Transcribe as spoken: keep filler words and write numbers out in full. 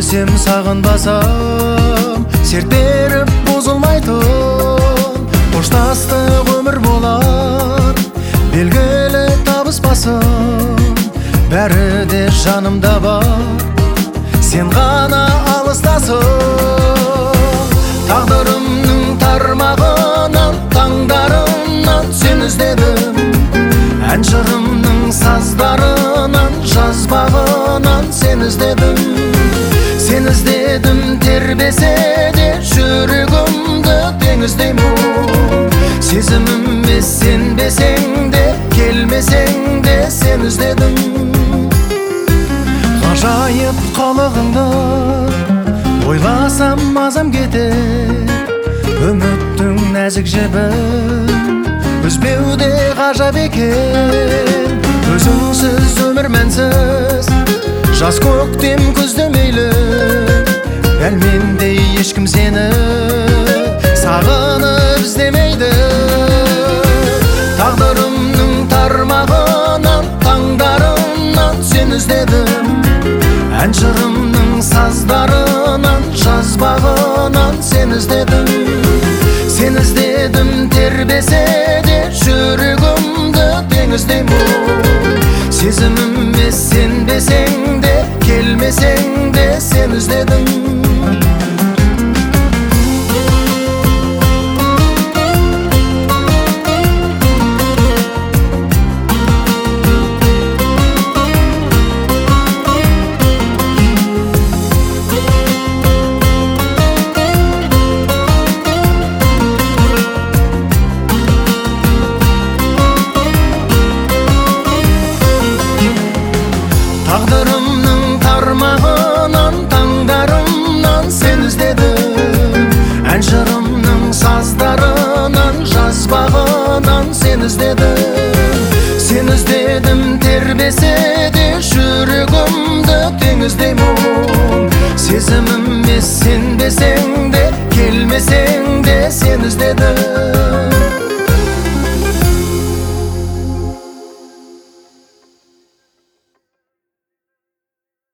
Келмесем сағынбасам, серт беріп бұзылмайтын қоштастық өмір болар, белгілі табыспасын. Бәрі де жанымда бар, сен ғана алыстасың. Тағдырымның тармағынан, таңдарынан сен іздедім. Ән жырымның саздарынан, жазбағынан сен іздедім. Сен іздедім тербесе де, жүрегімді теңіздей мұң. Сезіміме сенбесең де, келмесең де сен іздедім. Ғажайып қалығыңды ойласам мазам кетер. Үміттің нәзік жібін үзбеуде ғажап екен. Өзіңсіз өмір мәнсіз, жаз көктем күзде мейлі. Дәл мендей ешкім сені сағынып іздемейді. Тағдырымның тармағынан, таңдарынан сен іздедім. Ән жырымның саздарынан, жазбағынан сен іздедім. Сен іздедім тербесе де, жүрегімді теңіздей мұң. Сезіміме сенбесең де, келмесең де сен іздедім. Тағдырымның тармағынан, таңдарымнан сен іздедім. Ән жырымның саздарынан, жазбағынан сен іздедім. Сен іздедім тербесе де, жүрегімді теңіздей мұң. Сезіміме сенбесең де, келмесең де сен іздедім.